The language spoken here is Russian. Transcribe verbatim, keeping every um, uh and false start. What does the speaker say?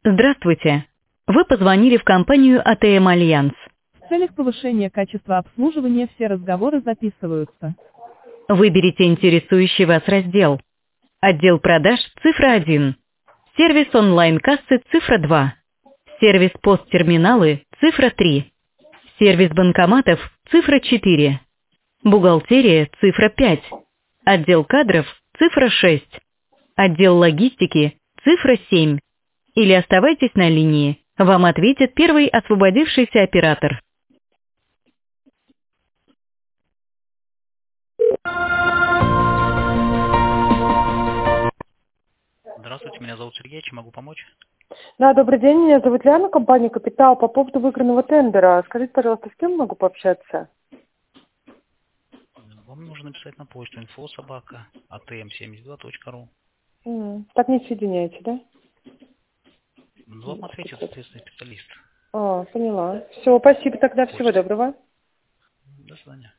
Здравствуйте. Вы позвонили в компанию А Тэ Эм Альянс. В целях повышения качества обслуживания все разговоры записываются. Выберите интересующий вас раздел. Отдел продаж цифра один. Сервис онлайн-кассы цифра два. Сервис посттерминалы цифра три. Сервис банкоматов цифра четыре. Бухгалтерия цифра пять. Отдел кадров цифра шесть. Отдел логистики цифра семь. Или оставайтесь на линии. Вам ответит первый освободившийся оператор. Здравствуйте, меня зовут Сергей, чем могу помочь? Да, добрый день, меня зовут Ляна, компания «Капитал». По поводу выигранного тендера, скажите, пожалуйста, с кем могу пообщаться? Вам нужно написать на почту инфо собака а тэ эм семьдесят два точка ру. М, Так не соединяете, да? Вам ответит соответственный специалист. А, поняла. Все, спасибо тогда, всего Почта. доброго. До свидания.